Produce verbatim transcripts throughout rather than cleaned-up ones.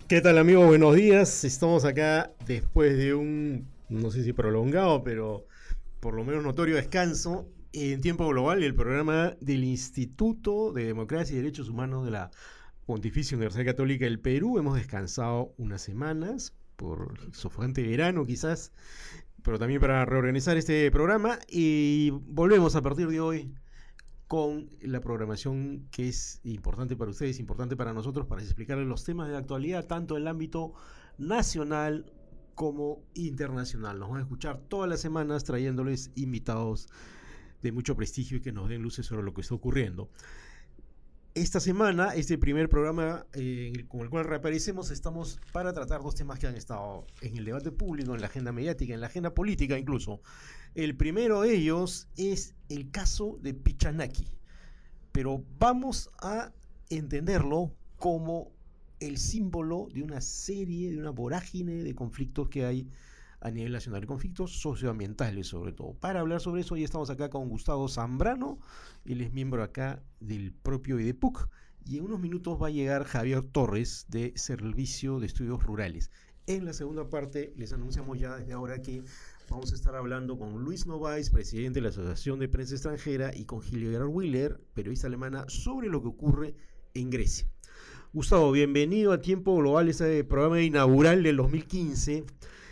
¿Qué tal, amigos? Buenos días. Estamos acá después de un, no sé si prolongado, pero por lo menos notorio descanso en tiempo global, el programa del Instituto de Democracia y Derechos Humanos de la Pontificia Universidad Católica del Perú. Hemos descansado unas semanas por el sofocante verano quizás, pero también para reorganizar este programa y volvemos a partir de hoy con la programación que es importante para ustedes, importante para nosotros, para explicarles los temas de actualidad, tanto en el ámbito nacional como internacional. Nos van a escuchar todas las semanas trayéndoles invitados de mucho prestigio y que nos den luces sobre lo que está ocurriendo. Esta semana, este primer programa eh, con el cual reaparecemos, estamos para tratar dos temas que han estado en el debate público, en la agenda mediática, en la agenda política incluso. El primero de ellos es el caso de Pichanaki, pero vamos a entenderlo como el símbolo de una serie, de una vorágine de conflictos que hay a nivel nacional, conflictos socioambientales sobre todo. Para hablar sobre eso, hoy estamos acá con Gustavo Zambrano, él es miembro acá del propio IDEPUC, y en unos minutos va a llegar Javier Torres de Servicio de Estudios Rurales. En la segunda parte les anunciamos ya desde ahora que vamos a estar hablando con Luis Novaes, presidente de la Asociación de Prensa Extranjera, y con Hildegard Willer, periodista alemana, sobre lo que ocurre en Grecia. Gustavo, bienvenido a Tiempo Global, este programa inaugural del dos mil quince.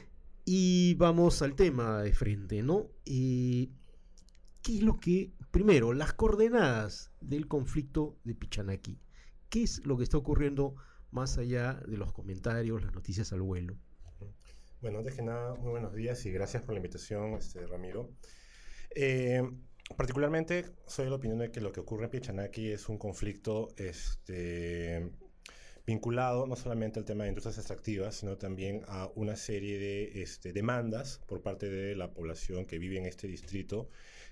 Y vamos al tema de frente, ¿no? Eh, ¿Qué es lo que, primero, las coordenadas del conflicto de Pichanaki? ¿Qué es lo que está ocurriendo más allá de los comentarios, las noticias al vuelo? Bueno, antes que nada, muy buenos días y gracias por la invitación, este, Ramiro. Eh, particularmente, soy de la opinión de que lo que ocurre en Pichanaki es un conflicto este, vinculado no solamente al tema de industrias extractivas, sino también a una serie de este, demandas por parte de la población que vive en este distrito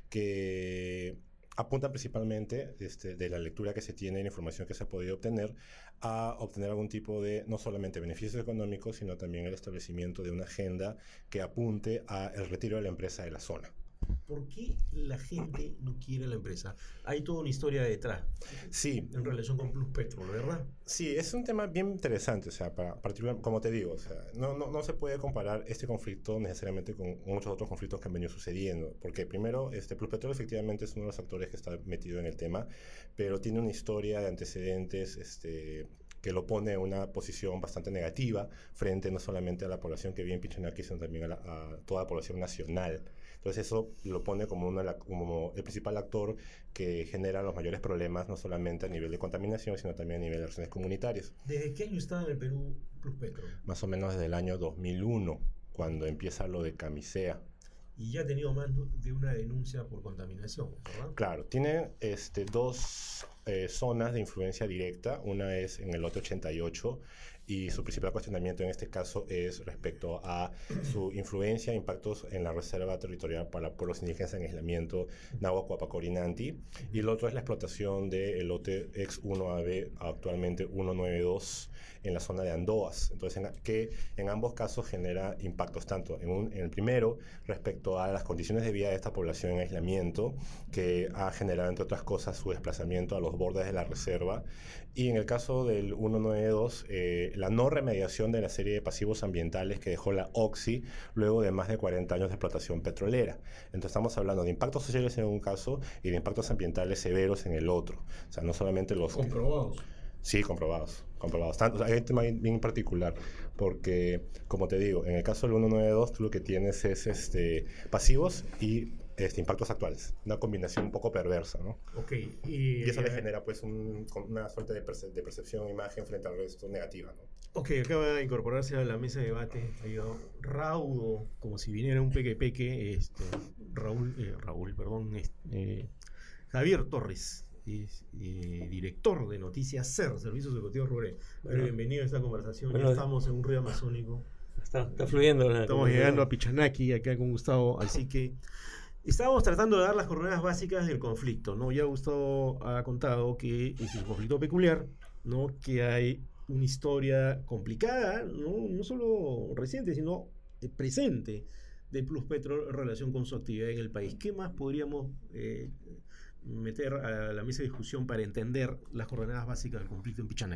que apuntan principalmente este, de la lectura que se tiene, la información que se ha podido obtener, a obtener algún tipo de, no solamente beneficios económicos, sino también el establecimiento de una agenda que apunte al retiro de la empresa de la zona. ¿Por qué la gente no quiere la empresa? Hay toda una historia detrás. Sí. En relación con Pluspetrol, ¿verdad? Sí, es un tema bien interesante, o sea, para, particular, como te digo, o sea, no, no, no se puede comparar este conflicto necesariamente con muchos otros conflictos que han venido sucediendo, porque primero, este Pluspetrol efectivamente es uno de los actores que está metido en el tema, pero tiene una historia de antecedentes, este... que lo pone en una posición bastante negativa frente no solamente a la población que vive en Pichanaki, sino también a, la, a toda la población nacional. Entonces eso lo pone como, una, como el principal actor que genera los mayores problemas, no solamente a nivel de contaminación, sino también a nivel de relaciones comunitarias. ¿Desde qué año está en el Perú Pluspetrol? Más o menos desde el año dos mil uno, cuando empieza lo de Camisea. Y ya ha tenido más de una denuncia por contaminación, ¿verdad? Claro, tiene este, dos eh, zonas de influencia directa. Una es en el lote ochenta y ocho y su principal cuestionamiento en este caso es respecto a su influencia e impactos en la Reserva Territorial para Pueblos Indígenas en Aislamiento Nahuac-Huapacorinanti. Y el otro es la explotación del lote ex uno A B, actualmente ciento noventa y dos, en la zona de Andoas. Entonces, en, que en ambos casos genera impactos tanto en, un, en el primero respecto a las condiciones de vida de esta población en aislamiento, que ha generado, entre otras cosas, su desplazamiento a los bordes de la reserva. Y en el caso del ciento noventa y dos, eh, la no remediación de la serie de pasivos ambientales que dejó la Oxy luego de más de cuarenta años de explotación petrolera. Entonces estamos hablando de impactos sociales en un caso y de impactos ambientales severos en el otro. O sea, no solamente los... Comprobados. Sí, comprobados, comprobados. Tanto, o sea, hay un tema bien particular, porque, como te digo, en el caso del ciento noventa y dos, tú lo que tienes es este, pasivos y este, impactos actuales. Una combinación un poco perversa, ¿no? Ok. Y, y eso le eh, genera, pues, un, una suerte de, perce de percepción, imagen frente al resto negativa, ¿no? Ok, acaba de incorporarse a la mesa de debate. Ha llegado Raudo, como si viniera un peque peque. Este, Raúl, eh, Raúl, perdón. Este, eh, Javier Torres. Es eh, director de Noticias SER, Servicios Educativos Rurales. Bueno, bienvenido a esta conversación. Bueno, ya estamos en un río amazónico. Está, está fluyendo. La estamos llegando a Pichanaki, acá con Gustavo. Así que estábamos tratando de dar las coordenadas básicas del conflicto, ¿no? Ya Gustavo ha contado que es un conflicto peculiar, ¿no? Que hay una historia complicada, no, no solo reciente, sino presente de Pluspetrol en relación con su actividad en el país. ¿Qué más podríamos eh, meter a la mesa de discusión para entender las coordenadas básicas del conflicto en Pichanaki?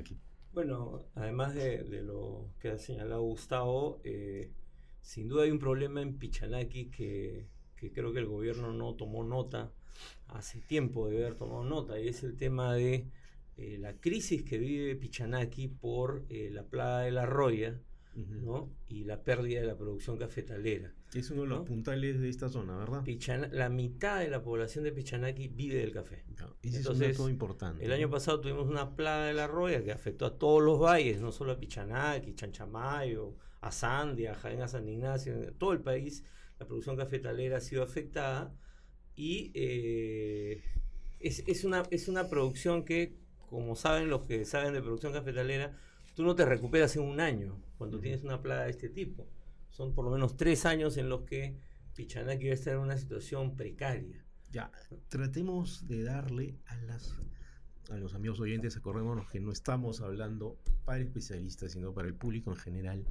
Bueno, además de, de lo que ha señalado Gustavo, eh, sin duda hay un problema en Pichanaki que, que creo que el gobierno no tomó nota, hace tiempo de haber tomado nota, y es el tema de eh, la crisis que vive Pichanaki por eh, la plaga de la roya, Ujú. ¿no? Y la pérdida de la producción cafetalera. Que es uno de los ¿no? puntales de esta zona, ¿verdad? Pichana- la mitad de la población de Pichanaki vive del café. Claro, ese Entonces, es un dato importante. El año ¿no? pasado tuvimos una plaga de la roya que afectó a todos los valles, no solo a Pichanaki, Chanchamayo, a Sandia, Jaén, a San Ignacio, en todo el país la producción cafetalera ha sido afectada y eh, es, es, una, es una producción que, como saben los que saben de producción cafetalera, tú no te recuperas en un año cuando Ujú. tienes una plaga de este tipo. Son por lo menos tres años en los que Pichanaki va a estar en una situación precaria. Ya, tratemos de darle a las a los amigos oyentes, acordémonos que no estamos hablando para especialistas, sino para el público en general,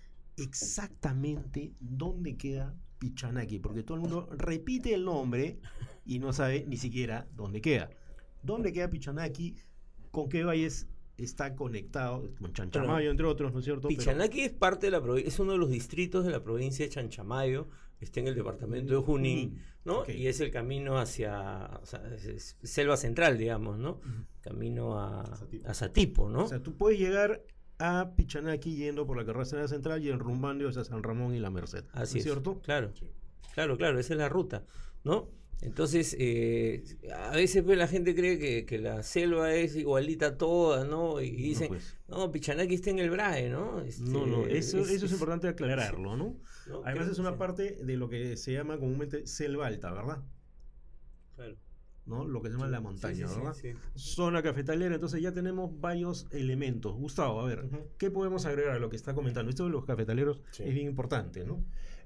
exactamente dónde queda Pichanaki, porque todo el mundo repite el nombre y no sabe ni siquiera dónde queda. ¿Dónde queda Pichanaki? ¿Con qué valles está conectado? Con Chanchamayo, Bueno, entre otros, ¿no es cierto? Pero- Pichanaki es parte de la provincia, es uno de los distritos de la provincia de Chanchamayo, está en el departamento de Junín, ¿no? Ok. Y es el camino hacia, o sea, es, es selva central, digamos, ¿no? Ujú. Camino a, Satipo. a Satipo, ¿no? O sea, tú puedes llegar a Pichanaki yendo por la carretera central y enrumbando hacia San Ramón y La Merced. ¿no Así es es, cierto? claro, Sí. claro, claro, esa es la ruta, ¿no? Entonces, eh, a veces pues, la gente cree que, que la selva es igualita toda, ¿no? Y, y No, dicen, pues. no, Pichanaki está en el Brae, ¿no? Este, No, no, eso es- eso es, es- importante aclararlo, ¿no? ¿no? Además Creo- es una sí, parte de lo que se llama comúnmente selva alta, ¿verdad? claro. ¿No? Lo que se llama la Sí, montaña, sí, sí, ¿verdad? sí. Zona cafetalera, entonces ya tenemos varios elementos. Gustavo, a ver, Ujú. ¿qué podemos agregar a lo que está comentando? Esto de los cafetaleros Sí. es bien importante, ¿no?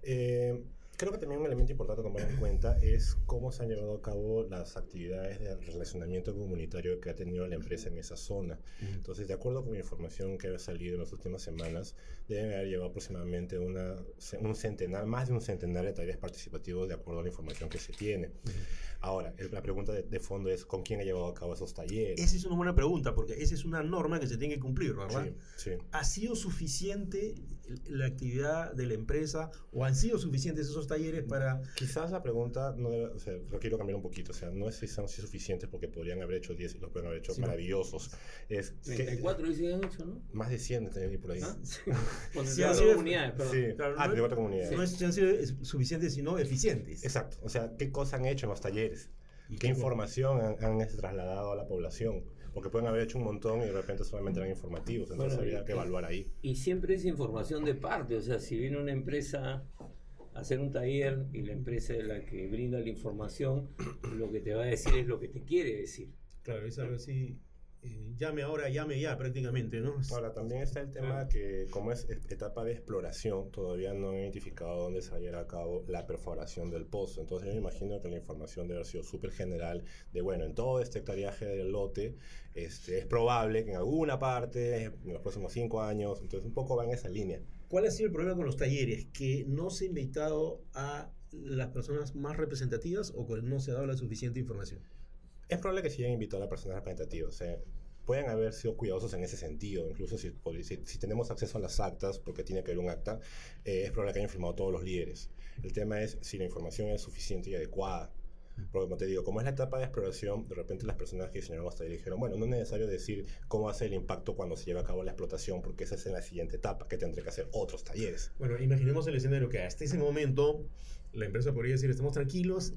Eh, creo que también un elemento importante a tomar en cuenta es cómo se han llevado a cabo las actividades de relacionamiento comunitario que ha tenido la empresa en esa zona. Entonces, de acuerdo con la información que ha salido en las últimas semanas, deben haber llevado aproximadamente una, un centenar, más de un centenar de talleres participativos de acuerdo a la información que se tiene. Ahora, el- la pregunta de, de fondo es ¿con quién ha llevado a cabo esos talleres? Esa es una buena pregunta, porque esa es una norma que se tiene que cumplir, ¿verdad? Sí, sí. ¿Ha sido suficiente la actividad de la empresa o han sido suficientes esos talleres para... Quizás la pregunta, no debe, o sea, lo quiero cambiar un poquito, o sea, no es si son si suficientes porque podrían haber hecho diez y los pueden haber hecho Sí. maravillosos. Es treinta y cuatro dicen han hecho, ¿no? más de cien de tener por ahí. ¿Ah? Sí, Con han treinta y cuatro sido- comunidades, perdón. Sí, Claro, ah, no- de otra comunidad. No es que han sido suficientes, sino eficientes. Exacto, o sea, ¿qué cosas han hecho en los talleres? ¿Y ¿Qué qué- información han, han trasladado a la población? Porque pueden haber hecho un montón y de repente solamente eran informativos, entonces Bueno, habría y- que evaluar ahí. Y siempre es información de parte, o sea, si viene una empresa a hacer un taller y la empresa es la que brinda la información, lo que te va a decir es lo que te quiere decir. Claro, es algo así, eh, llame ahora, llame ya prácticamente, ¿no? Ahora, también está el tema Claro. que como es et- etapa de exploración, todavía no han identificado dónde se va a llevar a cabo la perforación del pozo. Entonces yo me imagino que la información debe haber sido súper general de, bueno, en todo este hectareaje del lote este, es probable que en alguna parte, en los próximos cinco años, entonces un poco va en esa línea. ¿Cuál ha sido el problema con los talleres? ¿Que no se ha invitado a las personas más representativas o que no se ha dado la suficiente información? Es probable que se hayan invitado a personas representativas, o sea, pueden haber sido cuidadosos en ese sentido, incluso si, si, si tenemos acceso a las actas, porque tiene que haber un acta, eh, es probable que hayan firmado todos los líderes. El tema es si la información es suficiente y adecuada. Porque como te digo, como es la etapa de exploración, de repente las personas que diseñaron los talleres dijeron, bueno, no es necesario decir cómo va a ser el impacto cuando se lleve a cabo la explotación, porque esa es en la siguiente etapa, que tendré que hacer otros talleres. Bueno, imaginemos el escenario que hasta ese momento la empresa podría decir, estamos tranquilos,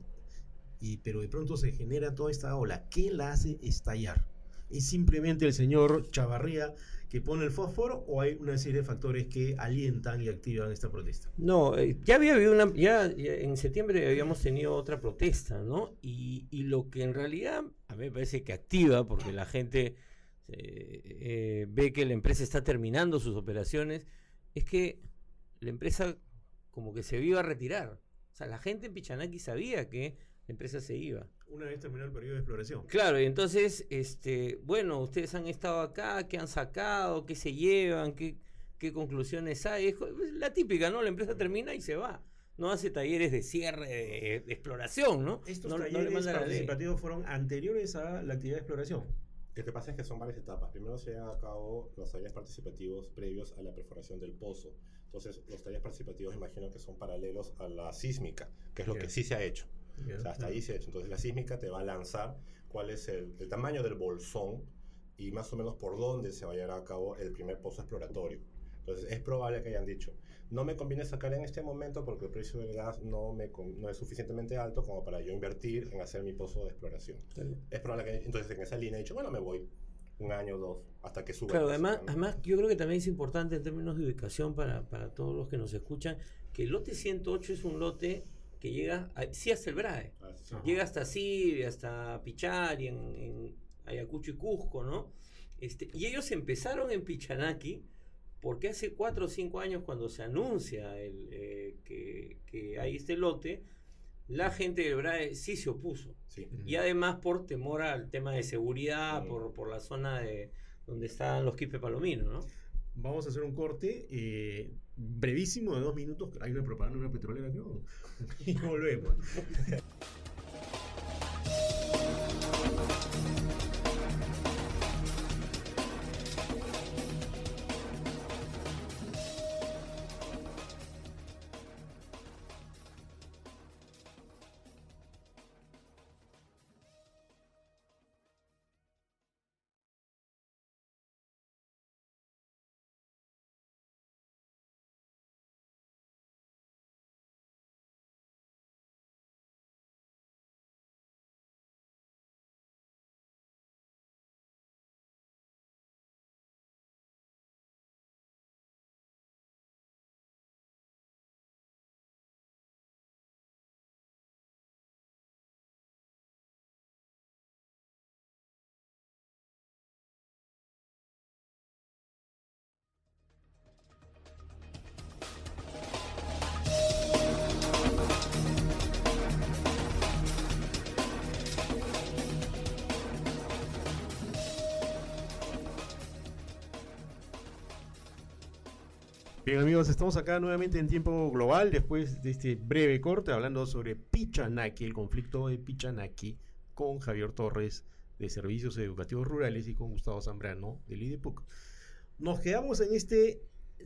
y, pero de pronto se genera toda esta ola. ¿Qué la hace estallar? ¿Es simplemente el señor Chavarría que pone el fósforo o hay una serie de factores que alientan y activan esta protesta? No, eh, ya había habido una, ya, ya en septiembre habíamos tenido otra protesta, ¿no? Y, y lo que en realidad a mí me parece que activa, porque la gente eh, eh, ve que la empresa está terminando sus operaciones, es que la empresa como que se iba a retirar. O sea, la gente en Pichanaki sabía que la empresa se iba. Una vez terminado el periodo de exploración. Claro, y entonces, este, bueno, ustedes han estado acá, ¿qué han sacado? ¿Qué se llevan? ¿Qué, qué conclusiones hay? Es la típica, ¿no? La empresa termina y se va. No hace talleres de cierre, de, de exploración, ¿no? Estos no, no le talleres manda la ley. participativos fueron anteriores a la actividad de exploración. Lo que pasa es que son varias etapas. Primero se llevan a cabo los talleres participativos previos a la perforación del pozo. Entonces, los talleres participativos imagino que son paralelos a la sísmica, que es lo Yeah. que sí se ha hecho. Yeah. O sea, hasta ahí se ha hecho. Entonces, la sísmica te va a lanzar cuál es el, el tamaño del bolsón y más o menos por dónde se va a llevar a cabo el primer pozo exploratorio. Entonces, es probable que hayan dicho, no me conviene sacar en este momento porque el precio del gas no, me, no es suficientemente alto como para yo invertir en hacer mi pozo de exploración. Claro. Es probable que, entonces, en esa línea he dicho, bueno, me voy un año o dos hasta que suba. Claro, el precio, además, ¿no? además yo creo que también es importante en términos de ubicación para, para todos los que nos escuchan, que el lote ciento ocho es un lote que llega, a, sí hasta el BRAE, Ah, sí, sí. llega hasta Siria, hasta Pichari, en, en Ayacucho y Cusco, ¿no? Este, y ellos empezaron en Pichanaki porque hace cuatro o cinco años cuando se anuncia el, eh, que, que hay este lote, la gente del BRAE sí se opuso. Sí. Y además por temor al tema de seguridad, Mm. por, por la zona de donde están los quipes palominos, ¿no? Vamos a hacer un corte eh, brevísimo de dos minutos. Hay una propaganda de una petrolera, creo. Y volvemos. Bien amigos, estamos acá nuevamente en tiempo global después de este breve corte hablando sobre Pichanaki, el conflicto de Pichanaki con Javier Torres de Servicios Educativos Rurales y con Gustavo Zambrano del I D E P U C. Nos quedamos en este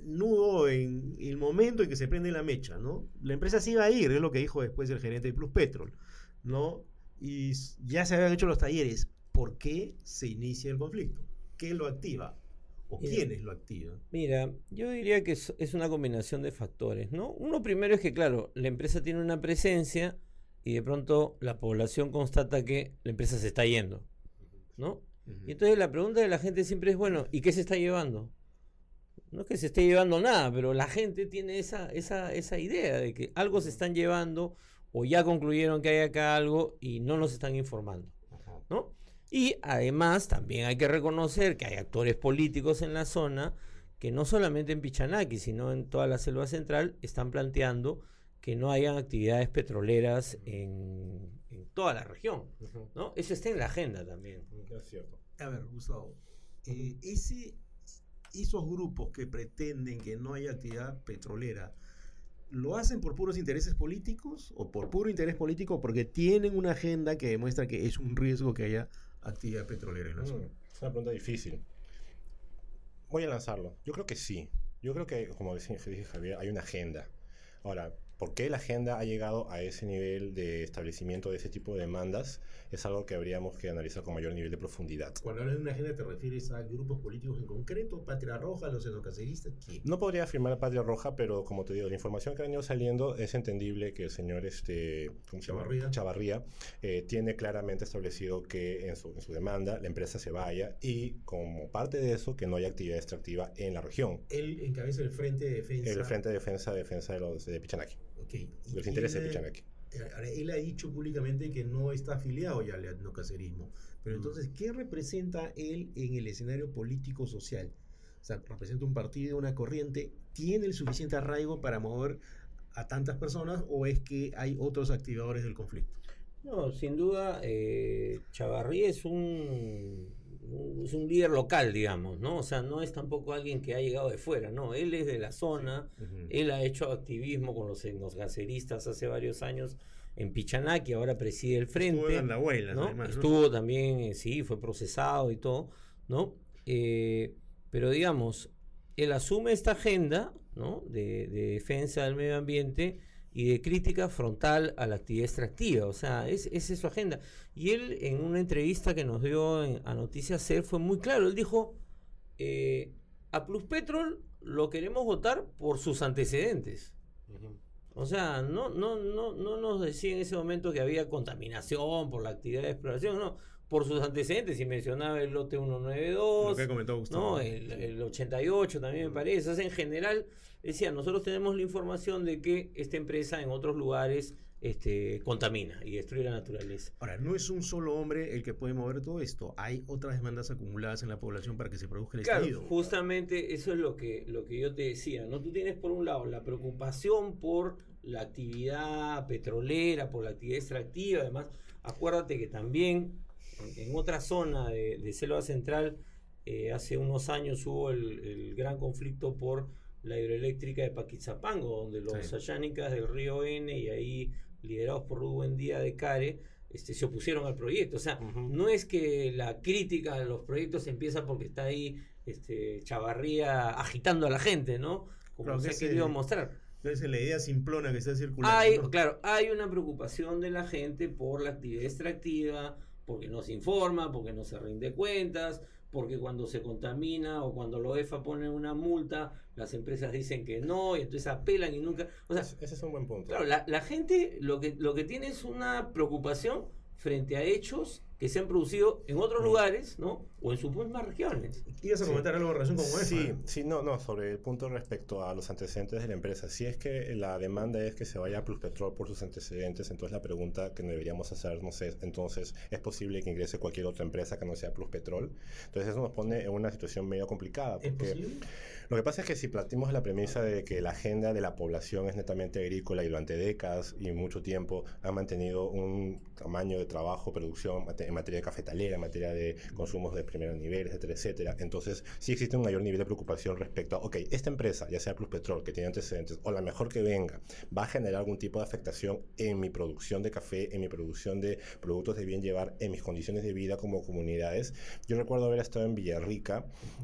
nudo en el momento en que se prende la mecha, ¿no? La empresa sí va a ir, es lo que dijo después el gerente de Plus Petrol, ¿no? Y ya se habían hecho los talleres. ¿Por qué se inicia el conflicto? ¿Qué lo activa? ¿O Mira, quiénes lo activan? Mira, yo diría que es, es una combinación de factores, ¿no? Uno primero es que, claro, la empresa tiene una presencia y de pronto la población constata que la empresa se está yendo, ¿no? Uh-huh. Y entonces la pregunta de la gente siempre es, bueno, ¿y qué se está llevando? No es que se esté llevando nada, pero la gente tiene esa, esa, esa idea de que algo se están llevando o ya concluyeron que hay acá algo y no nos están informando, ¿no? Y además también hay que reconocer que hay actores políticos en la zona que no solamente en Pichanaki, sino en toda la selva central están planteando que no hayan actividades petroleras en, en toda la región, ¿no? Eso está en la agenda también. Es cierto. A ver, Gustavo, eh, ese, esos grupos que pretenden que no haya actividad petrolera, ¿lo hacen por puros intereses políticos o por puro interés político porque tienen una agenda que demuestra que es un riesgo que haya actividad petrolera en la zona? Mm, es una pregunta difícil. Voy a lanzarlo. Yo creo que sí. Yo creo que, como dije Javier, hay una agenda. Ahora, ¿por qué la agenda ha llegado a ese nivel de establecimiento de ese tipo de demandas? Es algo que habríamos que analizar con mayor nivel de profundidad. Cuando hablas de una agenda, ¿te refieres a grupos políticos en concreto? ¿Patria Roja, los xenocaceristas? ¿Quién? No podría afirmar a Patria Roja, pero como te digo, la información que ha venido saliendo es entendible que el señor este, ¿cómo se llama? Chavarría, Chavarría eh, tiene claramente establecido que en su, en su demanda la empresa se vaya y como parte de eso que no haya actividad extractiva en la región. Él encabeza el Frente de Defensa. El Frente de Defensa, defensa de los de Pichanaki. Okay. De los intereses de Pichanaki. Ahora, él ha dicho públicamente que no está afiliado ya al etnocacerismo. Pero entonces, ¿qué representa él en el escenario político-social? O sea, ¿representa un partido, una corriente? ¿Tiene el suficiente arraigo para mover a tantas personas o es que hay otros activadores del conflicto? No, sin duda, eh, Chavarría es un, un, es un líder local, digamos, ¿no? O sea, no es tampoco alguien que ha llegado de fuera, no, él es de la zona, Uh-huh. él ha hecho activismo con los etnogaceristas hace varios años en Pichanaki, ahora preside el frente. Estuvo en Andahuaylas, ¿no? además, ¿no? Estuvo también, eh, sí, fue procesado y todo, ¿no? Eh, pero digamos, él asume esta agenda, ¿no? de, de defensa del medio ambiente y de crítica frontal a la actividad extractiva, o sea, es, esa es su agenda. Y él, en una entrevista que nos dio en, a Noticias C E R, fue muy claro, él dijo, eh, a Pluspetrol lo queremos votar por sus antecedentes. Uh-huh. O sea, no, no, no, no nos decía en ese momento que había contaminación por la actividad de exploración, no, por sus antecedentes, y mencionaba el lote ciento noventa y dos, lo que comentó Gustavo, ¿no? el, el ochenta y ocho también me parece. O sea, en general, decía, nosotros tenemos la información de que esta empresa en otros lugares este, contamina y destruye la naturaleza. Ahora, no es un solo hombre el que puede mover todo esto, hay otras demandas acumuladas en la población para que se produzca el claro, estallido. Justamente eso es lo que, lo que yo te decía, ¿no? Tú tienes por un lado la preocupación por la actividad petrolera, por la actividad extractiva, además, acuérdate que también en, en otra zona de, de Selva Central, eh, hace unos años hubo el, el gran conflicto por la hidroeléctrica de Paquizapango, donde los sí. ayánicas del río N y ahí liderados por Rubén Díaz de Care, este, se opusieron al proyecto. O sea, uh-huh. no es que la crítica de los proyectos empieza porque está ahí este, Chavarría agitando a la gente, ¿no? Como claro, se ha querido mostrar. Esa es la idea simplona que está circulando. Hay, ¿no? Claro, hay una preocupación de la gente por la actividad extractiva, porque no se informa, porque no se rinde cuentas, porque cuando se contamina o cuando la O E F A pone una multa, las empresas dicen que no, y entonces apelan y nunca... O sea, ese es un buen punto. Claro, la, la gente lo que, lo que tiene es una preocupación frente a hechos que se han producido en otros lugares, ¿no? O en sus mismas regiones. ¿Ibas a comentar sí. algo en relación con O E F A? Sí, sí, no, no, sobre el punto respecto a los antecedentes de la empresa. Si es que la demanda es que se vaya a Pluspetrol por sus antecedentes, entonces la pregunta que deberíamos hacernos es, entonces, ¿es posible que ingrese cualquier otra empresa que no sea Pluspetrol? Entonces eso nos pone en una situación medio complicada. Porque ¿Es posible? Lo que pasa es que si partimos de la premisa de que la agenda de la población es netamente agrícola y durante décadas y mucho tiempo han mantenido un tamaño de trabajo, producción en materia de cafetalera, en materia de consumos de primer nivel, etcétera, etcétera. Entonces, sí existe un mayor nivel de preocupación respecto a, ok, esta empresa, ya sea Pluspetrol, que tiene antecedentes, o la mejor que venga, va a generar algún tipo de afectación en mi producción de café, en mi producción de productos de bien llevar, en mis condiciones de vida como comunidades. Yo recuerdo haber estado en Villarrica,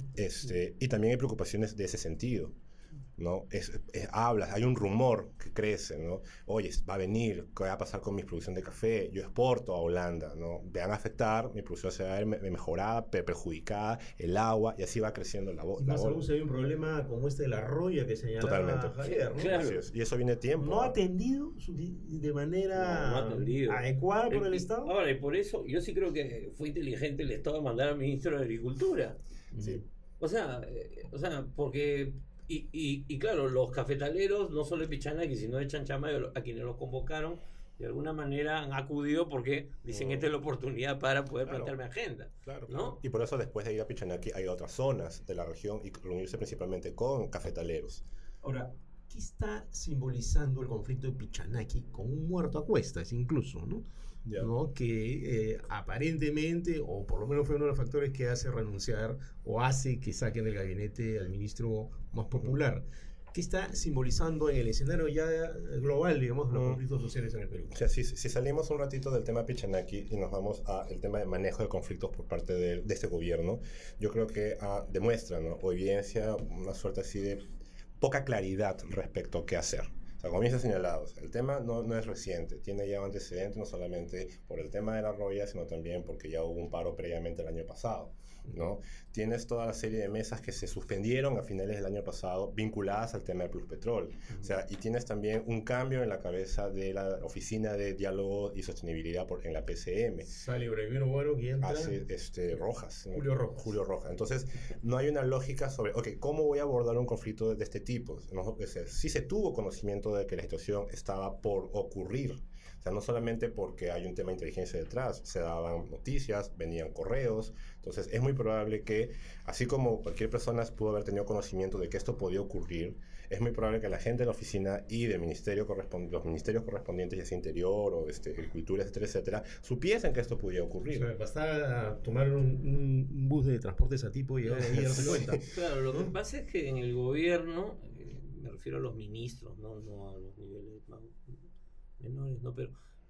este, y también hay preocupaciones de ese sentido, ¿no? Es, es, hablas, hay un rumor que crece, ¿no? Oye, va a venir, ¿qué va a pasar con mi producción de café? Yo exporto a Holanda, ¿no? Van a afectar, mi producción se va a ver mejorada, perjudicada, el agua, y así va creciendo la voz. Y más aún si hay un problema como este de la roya que señalaba Totalmente. Javier, ¿no? Claro. Así es. Y eso viene tiempo. ¿No ha atendido de manera no, no atendido. adecuada por el, el Estado? Ahora, y por eso yo sí creo que fue inteligente el Estado mandar al ministro de Agricultura. Sí. O sea, eh, o sea, porque... Y, y, y claro, los cafetaleros, no solo de Pichanaki, sino de Chanchamayo, a quienes los convocaron, de alguna manera han acudido porque dicen que esta es la oportunidad para poder claro, plantearme agenda. Claro, ¿no? Claro. Y por eso después de ir a Pichanaki hay otras zonas de la región y reunirse principalmente con cafetaleros. Ahora, ¿qué está simbolizando el conflicto de Pichanaki con un muerto a cuestas incluso, ¿no? Yeah. ¿no? Que eh, aparentemente, o por lo menos fue uno de los factores que hace renunciar o hace que saquen del gabinete al ministro más popular. ¿Qué está simbolizando en el escenario ya global, digamos, de los mm. conflictos sociales en el Perú? O sea, si, si salimos un ratito del tema Pichanaki y nos vamos al tema de manejo de conflictos por parte de, de este gobierno, yo creo que ah, demuestra, ¿no? o evidencia una suerte así de poca claridad respecto a qué hacer. O sea, como bien se ha señalado, el tema no, no es reciente, tiene ya antecedentes no solamente por el tema de la roya, sino también porque ya hubo un paro previamente el año pasado, ¿no? Tienes toda la serie de mesas que se suspendieron a finales del año pasado vinculadas al tema de Pluspetrol. Uh-huh. O sea, y tienes también un cambio en la cabeza de la Oficina de Diálogo y Sostenibilidad por, en la P C M. Sale primero bueno que entra. Hace, este, Rojas. Julio ¿no? Rojas. Julio Rojas. Entonces, no hay una lógica sobre, ok, ¿cómo voy a abordar un conflicto de, de este tipo? No, es decir, sí se tuvo conocimiento de que la situación estaba por ocurrir. O sea, no solamente porque hay un tema de inteligencia detrás, se daban noticias, venían correos. Entonces, es muy probable que, así como cualquier persona pudo haber tenido conocimiento de que esto podía ocurrir, es muy probable que la gente de la oficina y del ministerio los ministerios correspondientes, ya sea Interior o este, Agricultura, etcétera, etcétera, supiesen que esto podía ocurrir. O sea, bastaba tomar un, un bus de transportes a tipo y llegar ahí y darse cuenta. Claro, lo que pasa es que en el gobierno, eh, me refiero a los ministros, no, no a los niveles más menores, no, pero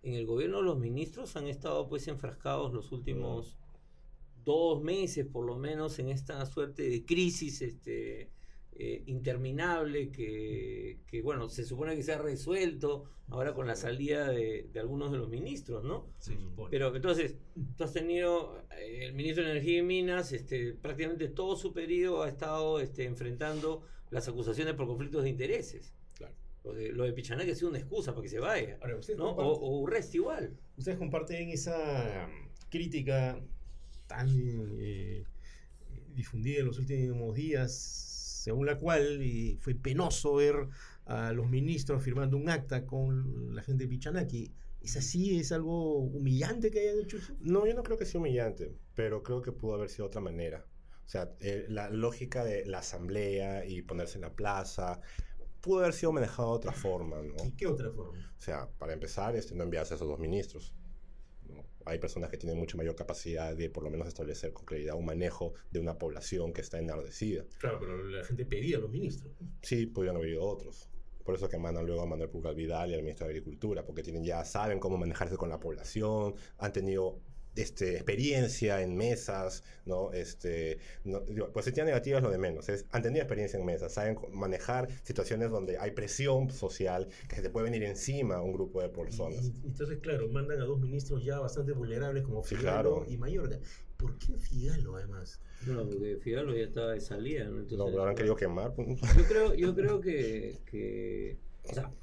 en el gobierno los ministros han estado pues enfrascados los últimos dos meses por lo menos en esta suerte de crisis este eh, interminable que, que bueno se supone que se ha resuelto ahora con la salida de, de algunos de los ministros, ¿no? Se supone. Pero entonces tú has tenido eh, el ministro de Energía y Minas este prácticamente todo su periodo ha estado este enfrentando las acusaciones por conflictos de intereses. Claro. Lo de, lo de Pichanaki ha sido una excusa para que se vaya. Ahora, ¿ustedes ¿no? comparten- O, o Urresti igual. ¿Ustedes comparten esa crítica tan eh, difundida en los últimos días, según la cual eh, fue penoso ver a los ministros firmando un acta con la gente de Pichanaki? ¿Es así? ¿Es algo humillante que hayan hecho eso? No, yo no creo que sea humillante, pero creo que pudo haber sido de otra manera. O sea, eh, la lógica de la asamblea y ponerse en la plaza pudo haber sido manejado de otra forma, ¿no? ¿Y qué otra forma? O sea, para empezar, este, no enviarse a esos dos ministros, ¿no? Hay personas que tienen mucha mayor capacidad de por lo menos establecer con claridad un manejo de una población que está enardecida. Claro, pero la gente pedía a los ministros. Sí, podrían haber ido otros. Por eso que mandan luego a Manuel Pulgar Vidal y al ministro de Agricultura, porque tienen, ya saben cómo manejarse con la población, han tenido este, experiencia en mesas, ¿no? Este, no, digo, positivas negativas lo de menos, es, han tenido experiencia en mesas, saben co- manejar situaciones donde hay presión social, que se te puede venir encima a un grupo de personas. Y, y entonces, claro, mandan a dos ministros ya bastante vulnerables como Sí, Figalo claro. y Mayorga. ¿Por qué Figalo, además? No, porque Figalo ya estaba de salida, ¿no? Entonces, No, lo habrán querido quemar. Yo creo, yo creo que, que o sea,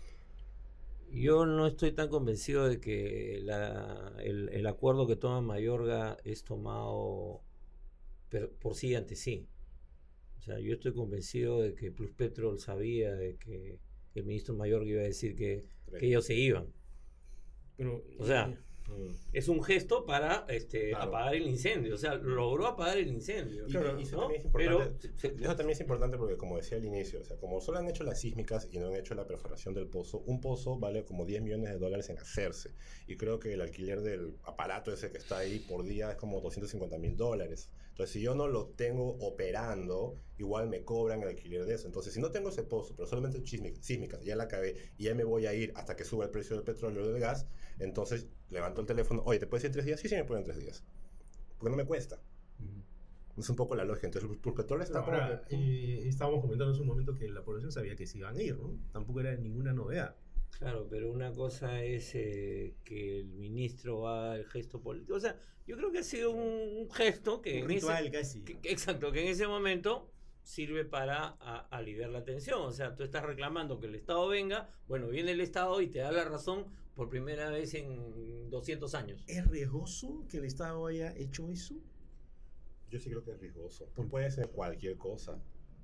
yo no estoy tan convencido de que la, el, el acuerdo que toma Mayorga es tomado per- por sí ante sí. O sea, yo estoy convencido de que Plus Petrol sabía de que el ministro Mayorga iba a decir que, que ellos se iban. Pero, O sea, eh, Mm. Es un gesto para este, Claro. apagar el incendio. O sea, logró apagar el incendio. Y, Claro, y eso ¿no? también es importante. Pero se- Eso también es importante porque, como decía al inicio, o sea, como solo han hecho las sísmicas y no han hecho la perforación del pozo, un pozo vale como diez millones de dólares en hacerse. Y creo que el alquiler del aparato ese que está ahí por día es como doscientos cincuenta mil dólares. Entonces, si yo no lo tengo operando, igual me cobran el alquiler de eso. Entonces, si no tengo ese pozo, pero solamente sísmic- sísmicas, ya la acabé y ya me voy a ir hasta que suba el precio del petróleo o del gas, entonces levanto el teléfono, oye, ¿te puedes ir en tres días? Sí, sí, me puedo ir en tres días. Porque no me cuesta. Es un poco la lógica. Entonces, el petróleo está como ahora, que... eh, estábamos comentando en un momento que la población sabía que se iban a ir, ¿no? Tampoco era ninguna novedad. Claro, pero una cosa es eh, que el ministro haga el gesto político. O sea, yo creo que ha sido un, un gesto que, Un en ese, ritual casi. que- que- exacto, que en ese momento sirve para a- aliviar la tensión. O sea, tú estás reclamando que el Estado venga, bueno, viene el Estado y te da la razón por primera vez en doscientos años. ¿Es riesgoso que el Estado haya hecho eso? Yo sí creo que es riesgoso. Puede ser cualquier cosa.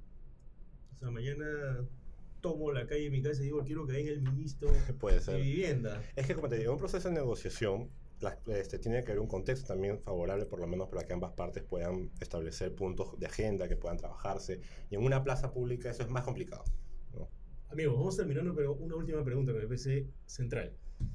O sea, mañana tomo la calle de mi casa y digo, quiero que venga el ministro Puede de ser. vivienda. Es que, como te digo, en un proceso de negociación, la- este, tiene que haber un contexto también favorable, por lo menos para que ambas partes puedan establecer puntos de agenda que puedan trabajarse. Y en una plaza pública eso es más complicado, ¿no? Amigos, vamos terminando, pero una última pregunta que me parece central.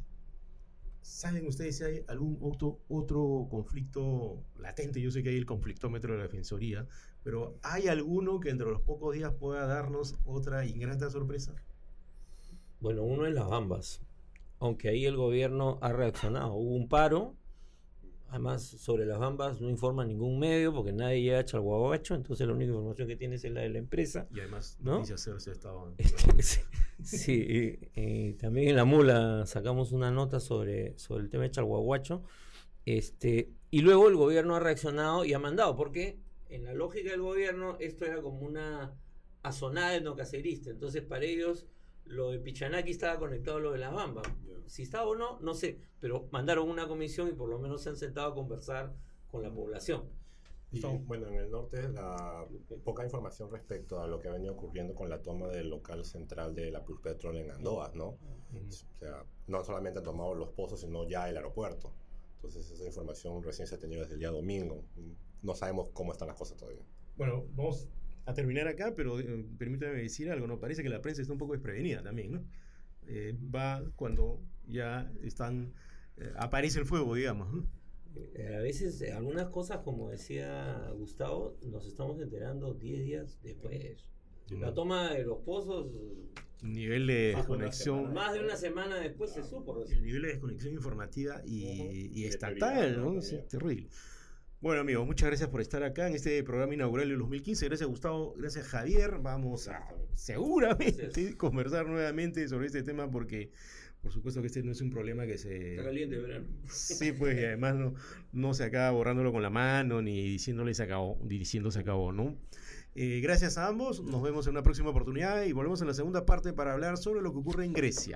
¿Saben ustedes si hay algún otro, otro conflicto latente? Yo sé que hay el conflictómetro de la Defensoría, pero ¿hay alguno que entre los pocos días pueda darnos otra ingrata sorpresa? Bueno, uno es las Bambas, aunque ahí el gobierno ha reaccionado. Hubo un paro, además sobre las Bambas no informa ningún medio porque nadie llega a Chalhuahuacho, entonces la única información que tienes es la de la empresa. Y además, ¿No? noticias Cerce estaba... Este, sí, sí, y, y también en La Mula sacamos una nota sobre, sobre el tema de Chalhuahuacho. Este, y luego el gobierno ha reaccionado y ha mandado, porque en la lógica del gobierno esto era como una azonada etnocacerista. Entonces para ellos lo de Pichanaki estaba conectado a lo de la Bamba. Si estaba o no, no sé, pero mandaron una comisión y por lo menos se han sentado a conversar con la población. Y bueno, en el norte la poca información respecto a lo que ha venido ocurriendo con la toma del local central de la Plus Petrol en Andoas, ¿no? O sea, no solamente han tomado los pozos, sino ya el aeropuerto. Entonces esa información recién se ha tenido desde el día domingo. No sabemos cómo están las cosas todavía. Bueno, vamos a terminar acá, pero eh, permítame decir algo, ¿no? Parece que la prensa está un poco desprevenida también, ¿no? Eh, va cuando ya están... eh, aparece el fuego, digamos, ¿no? Eh, A veces, eh, algunas cosas, como decía Gustavo, nos estamos enterando diez días después. La toma de los pozos nivel de desconexión. Más de una semana después se supo. El nivel de desconexión informativa y, uh-huh. y estatal, ¿no? Es terrible. Bueno, amigos, muchas gracias por estar acá en este programa inaugural del dos mil quince. Gracias, Gustavo. Gracias, Javier. Vamos a seguramente gracias. conversar nuevamente sobre este tema porque, por supuesto, que este no es un problema que se... Está caliente, verano. Sí, pues, y además no, no se acaba borrándolo con la mano ni diciéndole se acabó, ni diciendo se acabó, ¿no? Eh, gracias a ambos. Nos vemos en una próxima oportunidad y volvemos en la segunda parte para hablar sobre lo que ocurre en Grecia.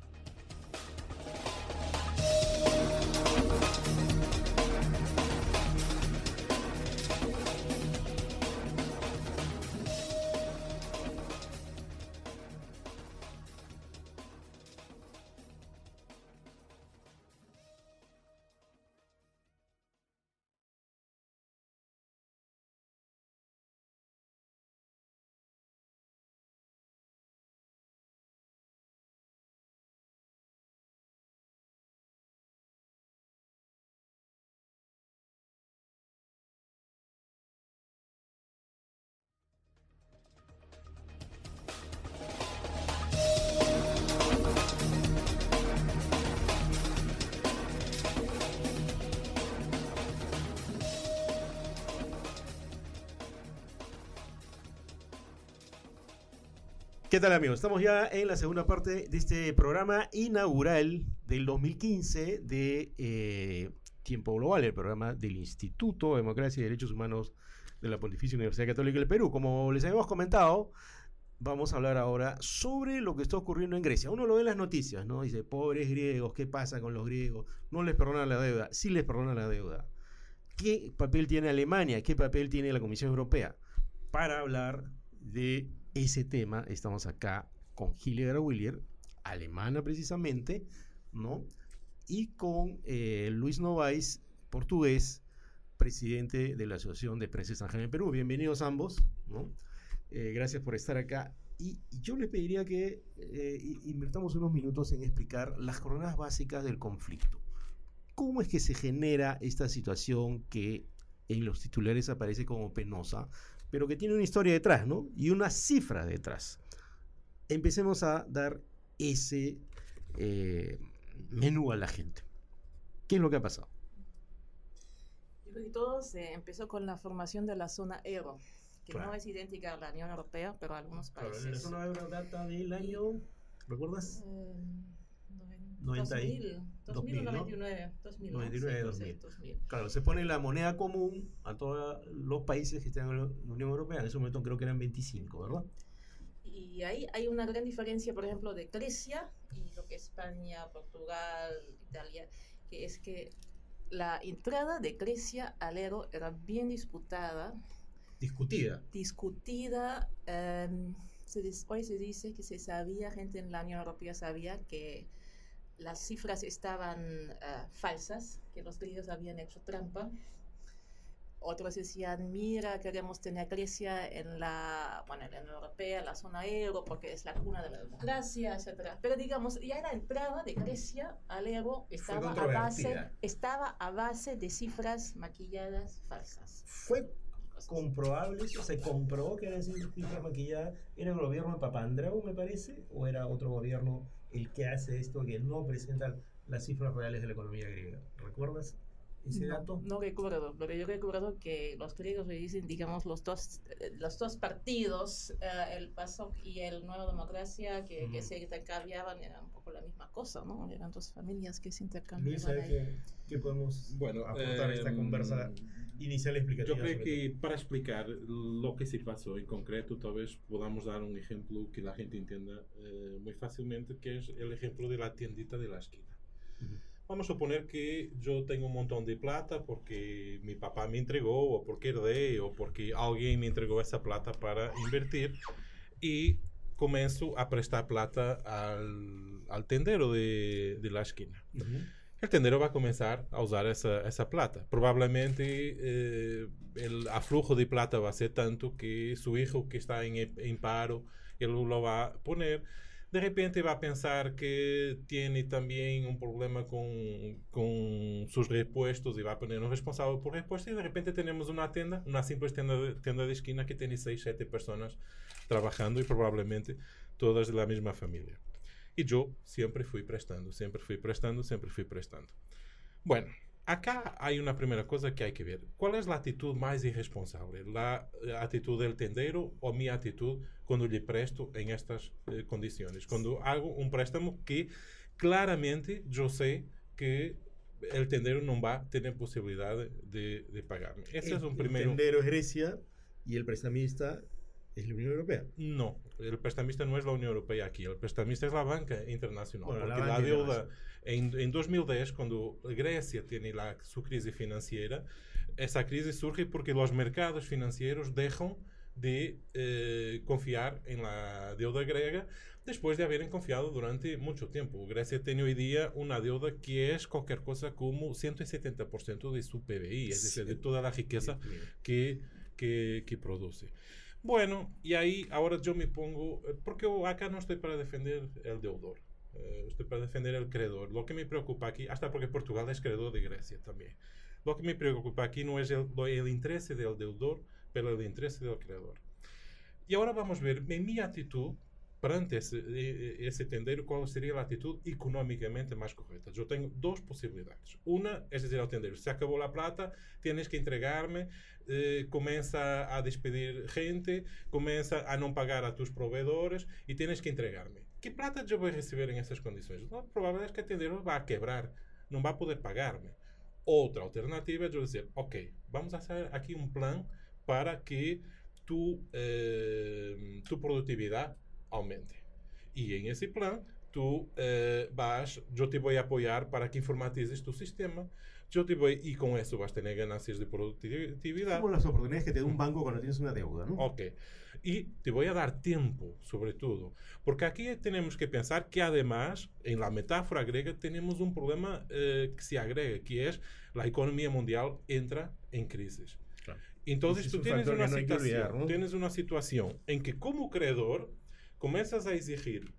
¿Qué tal, amigos? Estamos ya en la segunda parte de este programa inaugural del dos mil quince de eh, Tiempo Global, el programa del Instituto de Democracia y Derechos Humanos de la Pontificia Universidad Católica del Perú. Como les habíamos comentado, vamos a hablar ahora sobre lo que está ocurriendo en Grecia. Uno lo ve en las noticias, ¿no? Dice, pobres griegos, ¿qué pasa con los griegos? No les perdonan la deuda. Sí les perdonan la deuda. ¿Qué papel tiene Alemania? ¿Qué papel tiene la Comisión Europea? Para hablar de ese tema, estamos acá con Hildegard Willier, alemana precisamente, ¿no? Y con eh, Luis Novaes, portugués, presidente de la Asociación de Prensa Extranjera en Perú. Bienvenidos ambos, ¿no? Eh, gracias por estar acá. Y, y yo les pediría que eh, invirtamos unos minutos en explicar las jornadas básicas del conflicto. ¿Cómo es que se genera esta situación que en los titulares aparece como penosa, pero que tiene una historia detrás, ¿no? Y una cifra detrás? Empecemos a dar ese eh, menú a la gente. ¿Qué es lo que ha pasado? Yo creo que todo se empezó con la formación de la zona euro, que claro. no es idéntica a la Unión Europea, pero algunos países. Claro, la zona euro data del año, ¿recuerdas? Eh, noventa dos mil, dos mil, noventa y nueve, dos mil, noventa y nueve, dos mil. dos mil. Claro, se pone la moneda común a todos los países que están en la Unión Europea. En ese momento creo que eran veinticinco, ¿verdad? Y ahí hay una gran diferencia, por ejemplo, de Grecia y lo que es España, Portugal, Italia, que es que la entrada de Grecia al euro era bien disputada. Discutida. Discutida. Um, se, hoy se dice que se sabía, gente en la Unión Europea sabía que las cifras estaban uh, falsas, que los griegos habían hecho trampa. Otros decían, mira, queremos tener Grecia en la, bueno, en la Unión Europea, la zona euro, porque es la cuna de la democracia, etcétera. Pero digamos, ya la entrada de Grecia al euro estaba a base, estaba a base de cifras maquilladas falsas. ¿Fue comprobable eso? ¿Se comprobó que eran cifras maquilladas? ¿Era el gobierno de Papandreou, me parece? ¿O era otro gobierno el que hace esto, que no presenta las cifras reales de la economía griega? ¿Recuerdas ese no, dato? No recuerdo, pero yo recuerdo que los griegos le dicen, digamos, los dos, los dos partidos, uh, el PASOK y el Nueva Democracia, que, mm. que se intercambiaban, era un poco la misma cosa, ¿no? Eran dos familias que se intercambiaban. Luis, ¿sabes qué, qué podemos bueno, aportar a eh, esta conversa inicial explicativa? Yo creo que para explicar lo que se pasó en concreto, tal vez podamos dar un ejemplo que la gente entienda eh, muy fácilmente, que es el ejemplo de la tiendita de la esquina. Uh-huh. Vamos a suponer que yo tengo un montón de plata porque mi papá me entregó, o porque heredé, o porque alguien me entregó esa plata para invertir, y comienzo a prestar plata al, al tendero de, de la esquina. Uh-huh. El tendero va a comenzar a usar esa, esa plata. Probablemente eh, el aflujo de plata va a ser tanto que su hijo que está en, en paro, él lo va a poner. de repente va a pensar que tiene también un problema con, con sus repuestos y va a poner un responsable por repuesto y de repente tenemos una tienda, una simple tienda de, tienda de esquina que tiene seis, siete personas trabajando y probablemente todas de la misma familia. Y yo siempre fui prestando, siempre fui prestando, siempre fui prestando. Bueno, acá hay una primera cosa que hay que ver. ¿Cuál es la actitud más irresponsable? ¿La actitud del tendero o mi actitud cuando le presto en estas eh, condiciones? Cuando hago un préstamo que claramente yo sé que el tendero no va a tener posibilidad de, de pagarme. Ese el, es un primero. El tendero es Grecia y el prestamista es la Unión Europea. No, el prestamista no es la Unión Europea aquí, el prestamista es la banca internacional. Bueno, porque la, la, banca deuda en, en dos mil diez, cuando Grecia tiene la, su crisis financiera, esa crisis surge porque los mercados financieros dejan de eh, confiar en la deuda griega después de haberem confiado durante mucho tiempo. Grecia tiene hoy día una deuda que es cualquier cosa como ciento setenta por ciento de su P B I, es decir, de toda la riqueza que, que, que produce. Bueno, y ahí ahora yo me pongo, porque acá no estoy para defender el deudor, eh, estoy para defender el credor. Lo que me preocupa aquí, hasta porque Portugal es credor de Grecia también, lo que me preocupa aquí no es el, el interés del deudor, pero el interés del credor. Y ahora vamos a ver, en mi actitud, perante ese, ese tendero, cuál sería la actitud económicamente más correcta. Yo tengo dos posibilidades. Una es decir al tendero, se acabó la plata, tienes que entregarme, eh, comienza a despedir gente, comienza a no pagar a tus proveedores y tienes que entregarme. ¿Qué plata yo voy a recibir en estas condiciones? Lo probable es que el tendero va a quebrar, no va a poder pagarme. Otra alternativa es yo decir, ok, vamos a hacer aquí un plan para que tu, eh, tu productividad aumente. Y en ese plan, tú eh, vas, yo te voy a apoyar para que informatices tu sistema, yo te voy, y con eso vas a tener ganancias de productividad. Como las oportunidades que te da un banco cuando tienes una deuda, ¿no? Ok. Y te voy a dar tiempo, sobre todo, porque aquí tenemos que pensar que además, en la metáfora griega, tenemos un problema eh, que se agrega, que es la economía mundial entra en crisis. Claro. Entonces tú tienes una, no situación, olvidar, ¿no? tienes una situación en que como creador começas a exigir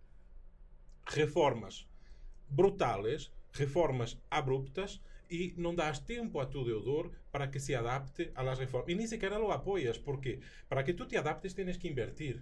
reformas brutales, reformas abruptas y no das tiempo a tu deudor para que se adapte a las reformas. Y ni siquiera lo apoyas porque para que tú te adaptes tienes que invertir.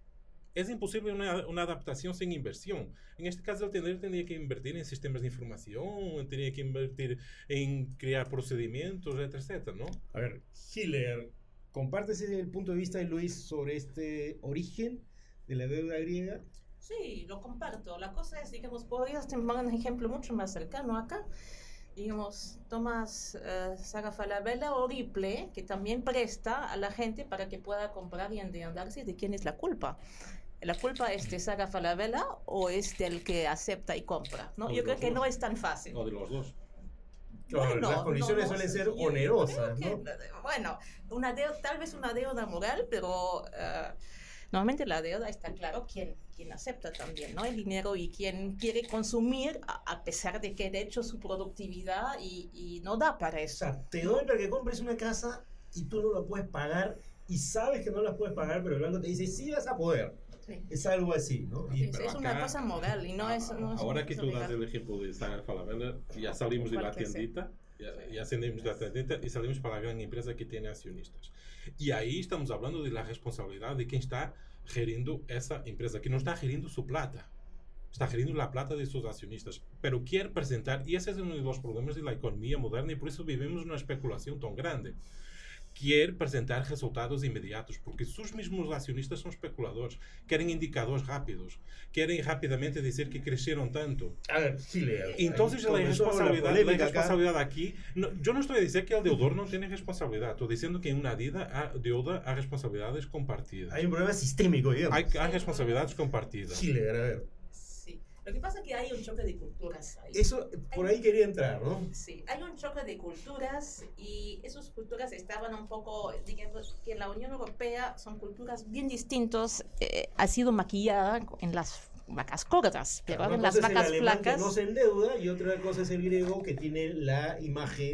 Es imposible una, una adaptación sin inversión. En este caso el tendero tendría que invertir en sistemas de información, tenía que invertir en crear procedimientos, etcétera, ¿no? A ver, Hiller, ¿compartes el punto de vista de Luis sobre este origen de la deuda griega? Sí, lo comparto. La cosa es, digamos, podrías tomar un ejemplo mucho más cercano acá. Digamos, tomas uh, Sara Falabella o Ripley, que también presta a la gente para que pueda comprar y endeudarse. ¿De quién es la culpa? ¿La culpa es de Sara Falabella o es del que acepta y compra? ¿No? Yo creo que dos. no es tan fácil. O de los dos. Bueno, las condiciones no, no, suelen ser yo, onerosas, yo ¿no? Que, bueno, una deuda, tal vez una deuda moral, pero uh, normalmente la deuda está claro quién, quién acepta también, ¿no? El dinero y quién quiere consumir a, a pesar de que de hecho su productividad y, y no da para eso. O sea, te doy para que compres una casa y tú no la puedes pagar y sabes que no la puedes pagar, pero el banco te dice, sí vas a poder. Sí. Es algo así, ¿no? Y, es, es acá, una cosa moral y no, a, es, no es... Ahora que tú das el ejemplo de Sara Falabella, ya salimos de la tiendita, ya, ya salimos de la tiendita y salimos para la gran empresa que tiene accionistas. Y ahí estamos hablando de la responsabilidad de quien está geriendo esa empresa, que no está geriendo su plata, está geriendo la plata de sus accionistas, pero quiere presentar, y ese es uno de los problemas de la economía moderna y por eso vivimos una especulación tan grande. Quiere presentar resultados inmediatos, porque sus mismos accionistas son especuladores, quieren indicadores rápidos, quieren rápidamente decir que crecieron tanto. A ver, sí, le, Entonces la responsabilidad, la, la responsabilidad aquí, no, yo no estoy diciendo que el deudor no tiene responsabilidad, estoy diciendo que en una deuda, deuda hay responsabilidades compartidas. Hay un problema sistémico, digamos. Hay, hay responsabilidades compartidas. Sí, le, a ver. Lo que pasa es que hay un choque de culturas ahí. Eso, por ahí quería entrar, ¿no? Sí, hay un choque de culturas y esas culturas estaban un poco, digamos, que en la Unión Europea son culturas bien distintas, eh, ha sido maquillada en las vacas gordas, pero claro, en las vacas el flacas... que no se endeuda y otra cosa es el griego que tiene la imagen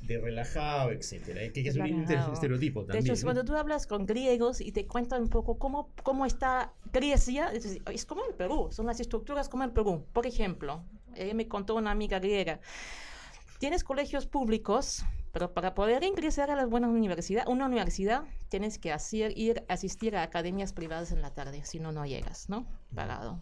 de relajado, etcétera. Que, que es un Relajado. estereotipo De también. hecho, ¿no? cuando tú hablas con griegos y te cuentan un poco cómo, cómo está Grecia, es, decir, es como el Perú, son las estructuras como el Perú. Por ejemplo, ella me contó una amiga griega, tienes colegios públicos, pero para poder ingresar a la buena universidad, una universidad, tienes que hacer, ir a asistir a academias privadas en la tarde, si no, no llegas, ¿no? Pagado.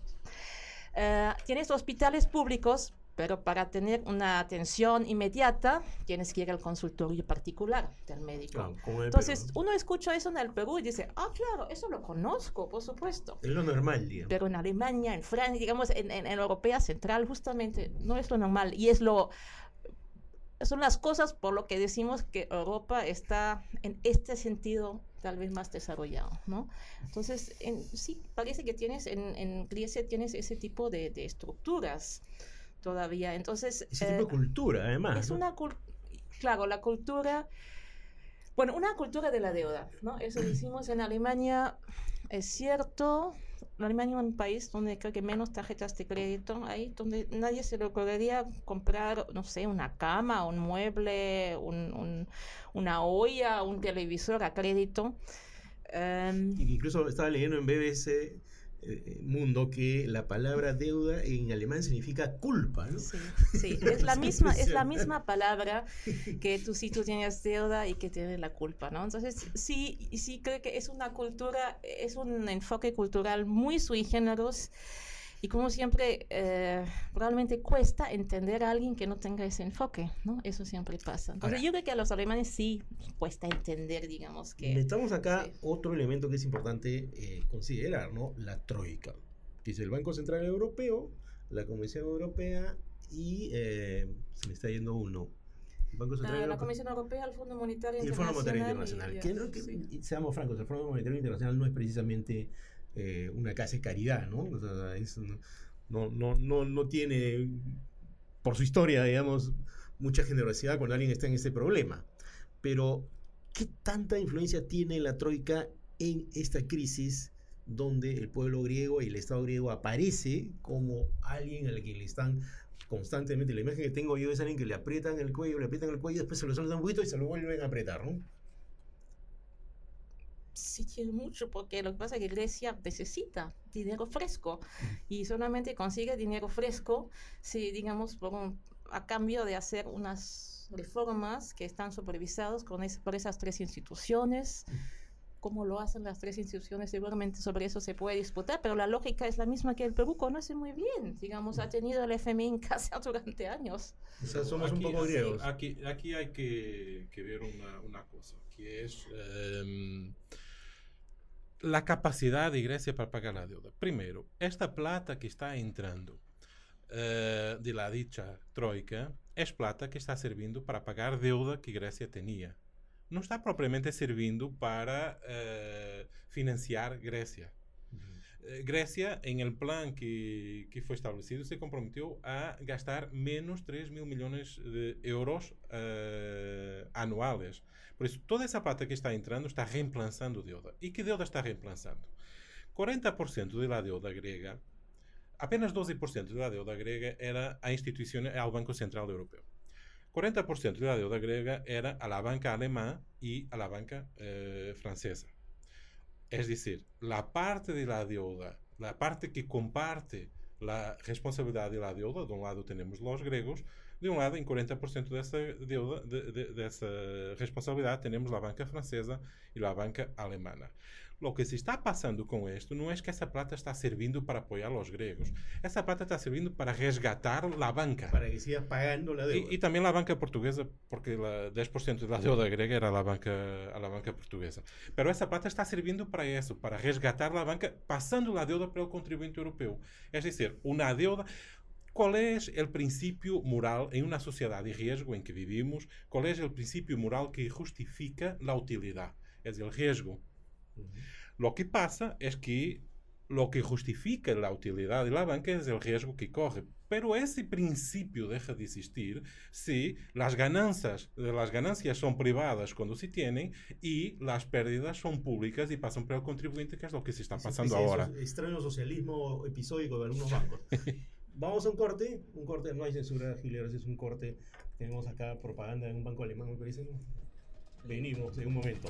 Uh, tienes hospitales públicos, pero para tener una atención inmediata tienes que ir al consultorio particular del médico. Claro, como en el Entonces, Perú, ¿no? uno escucha eso en el Perú y dice, ah, claro, eso lo conozco, por supuesto. Es lo normal, digamos. Pero en Alemania, en Francia, digamos, en, en, en la Europea Central, justamente, no es lo normal. Y es lo... Son las cosas por lo que decimos que Europa está en este sentido tal vez más desarrollado, ¿no? Entonces, en, sí, parece que tienes, en, en Grecia tienes ese tipo de, de estructuras todavía. Entonces, Ese eh, tipo de cultura, además. es ¿no? una cultura, claro, la cultura, bueno, una cultura de la deuda, ¿no? Eso decimos en Alemania, es cierto. Alemania es un país donde creo que menos tarjetas de crédito hay, donde nadie se le ocurriría comprar, no sé, una cama, un mueble, un, un, una olla, un televisor a crédito. Um, Incluso estaba leyendo en B B C eh, Mundo que la palabra deuda en alemán significa culpa, ¿no? Sí, sí, es la misma, es la misma palabra que tú si tú tienes deuda y que tienes la culpa, ¿no? Entonces, sí, sí creo que es una cultura, es un enfoque cultural muy sui generis y como siempre, eh, probablemente cuesta entender a alguien que no tenga ese enfoque, ¿no? Eso siempre pasa. Entonces, Ahora, yo creo que a los alemanes sí cuesta entender, digamos que... Metamos acá sí. otro elemento que es importante eh, considerar, ¿no? La troika, que es el Banco Central Europeo, la Comisión Europea y eh, se me está yendo uno. El Banco Central Ah, la Europeo Comisión Europea, el Fondo Monetario y el Internacional. Fondo Monetario Internacional. Y, Que, no, que, sí. seamos francos, el Fondo Monetario Internacional no es precisamente eh, una casa de caridad, ¿no? O sea, es, no, no, no, no tiene, por su historia, digamos, mucha generosidad cuando alguien está en ese problema. Pero, ¿qué tanta influencia tiene la troika en esta crisis donde el pueblo griego y el Estado griego aparece como alguien al que le están constantemente, la imagen que tengo yo es alguien que le aprietan el cuello, le aprietan el cuello, después se lo sueltan un poquito y se lo vuelven a apretar, ¿no? Sí tiene mucho, porque lo que pasa es que Grecia necesita dinero fresco y solamente consigue dinero fresco si, digamos, por un, a cambio de hacer unas reformas que están supervisadas con es, por esas tres instituciones. Cómo lo hacen las tres instituciones, seguramente sobre eso se puede disputar, pero la lógica es la misma que el Perú conoce muy bien. Digamos, ha tenido el F M I en casa durante años. O sea, somos aquí, un poco griegos. Aquí, aquí hay que, que ver una, una cosa, que es um, la capacidad de Grecia para pagar la deuda. Primero, esta plata que está entrando uh, de la dicha troika es plata que está sirviendo para pagar deuda que Grecia tenía. No está propiamente sirviendo para uh, financiar Grecia. Uh-huh. Uh, Grecia, en el plan que, que fue establecido, se comprometió a gastar menos tres mil millones de euros uh, anuales. Por eso, toda esa plata que está entrando está reemplazando deuda. ¿Y qué deuda está reemplazando? cuarenta por ciento de la deuda griega, apenas doce por ciento de la deuda griega era a instituciones, al Banco Central Europeo. cuarenta por ciento de la deuda griega era a la banca alemana y a la banca eh, francesa. Es decir, la parte de la deuda, la parte que comparte la responsabilidad de la deuda, de un lado tenemos los griegos, de un lado en cuarenta por ciento de esa deuda, de, de, de esa responsabilidad tenemos la banca francesa y la banca alemana. Lo que se está pasando con esto no es que esa plata está sirviendo para apoyar a los griegos. Esa plata está sirviendo para resgatar la banca. Para que sigas pagando la deuda. Y, y también la banca portuguesa, porque la diez por ciento de la deuda griega era la banca, a la banca portuguesa. Pero esa plata está sirviendo para eso, para resgatar la banca, pasando la deuda para el contribuyente europeo. Es decir, una deuda... ¿Cuál es el principio moral en una sociedad de riesgo en que vivimos? ¿Cuál es el principio moral que justifica la utilidad? Es el riesgo. Uh-huh. Lo que pasa es que lo que justifica la utilidad de la banca es el riesgo que corre. Pero ese principio deja de existir si las ganancias, las ganancias son privadas cuando se tienen y las pérdidas son públicas y pasan por el contribuyente, que es lo que se está pasando ahora. Extraño socialismo episódico de algunos bancos. vamos a un corte, un corte, no hay censura, Gilead, es un corte. Tenemos acá propaganda en un banco alemán, me parece. Venimos en un momento.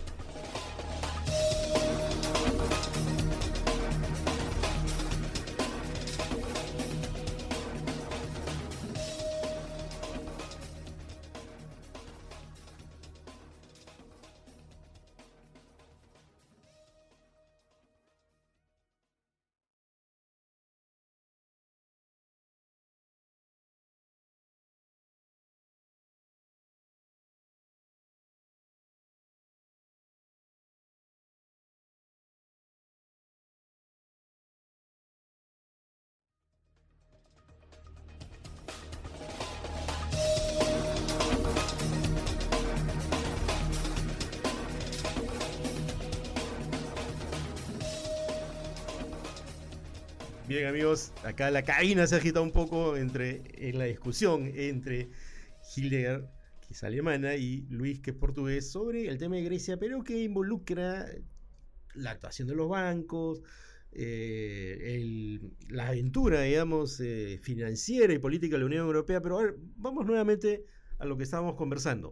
Bien, amigos, acá la cabina se agita un poco entre, en la discusión entre Hildegard, que es alemana, y Luis, que es portugués, sobre el tema de Grecia, pero que involucra la actuación de los bancos, eh, el, la aventura, digamos, eh, financiera y política de la Unión Europea. Pero a ver, vamos nuevamente a lo que estábamos conversando.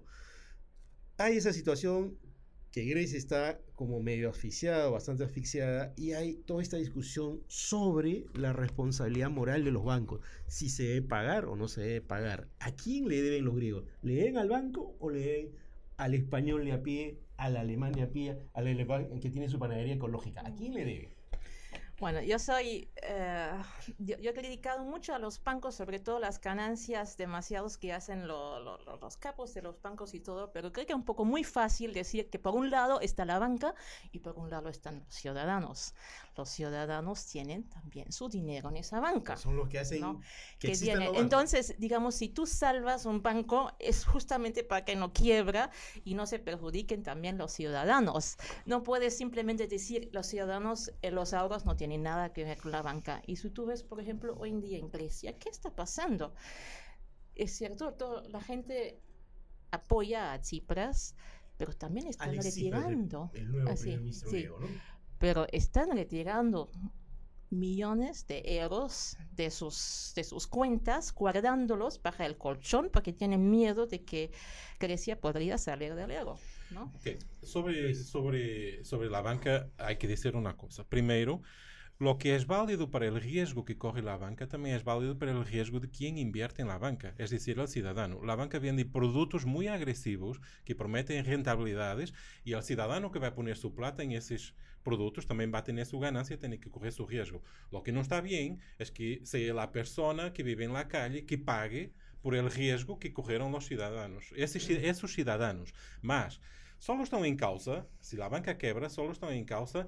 Hay esa situación que Grecia está como medio asfixiada, bastante asfixiada, y hay toda esta discusión sobre la responsabilidad moral de los bancos, si se debe pagar o no se debe pagar. ¿A quién le deben los griegos? ¿Le deben al banco o le deben al español de a pie, al alemán de a pie, al alemán que tiene su panadería ecológica? ¿A quién le debe? Bueno, yo soy, eh, yo, yo he criticado mucho a los bancos, sobre todo las ganancias demasiados que hacen lo, lo, lo, los capos de los bancos y todo, pero creo que es un poco muy fácil decir que por un lado está la banca y por un lado están los ciudadanos. Los ciudadanos tienen también su dinero en esa banca. Son los que hacen, ¿no? que, que existan tiene. los bancos. Entonces, digamos, si tú salvas un banco es justamente para que no quiebra y no se perjudiquen también los ciudadanos. No puedes simplemente decir los ciudadanos, eh, los ahorros no tienen nada que ver con la banca. Y si tú ves, por ejemplo, hoy en día en Grecia, ¿qué está pasando? Es cierto, todo, la gente apoya a Tsipras, pero también están Alex Tsipras, retirando. el, el nuevo Así, primer ministro sí. griego, ¿no? Pero están retirando millones de euros de sus, de sus cuentas, guardándolos bajo el colchón porque tienen miedo de que Grecia podría salir del euro, ¿no? Okay. Sobre, sobre, sobre la banca hay que decir una cosa. Primero, lo que es válido para el riesgo que corre la banca también es válido para el riesgo de quien invierte en la banca, es decir, el ciudadano. La banca vende productos muy agresivos que prometen rentabilidades y el ciudadano que va a poner su plata en esos productos también va a tener su ganancia y tiene que correr su riesgo. Lo que no está bien es que sea la persona que vive en la calle que pague por el riesgo que corrieron los ciudadanos. Esos, esos ciudadanos. Más, solo están en causa, si la banca quebra, solo están en causa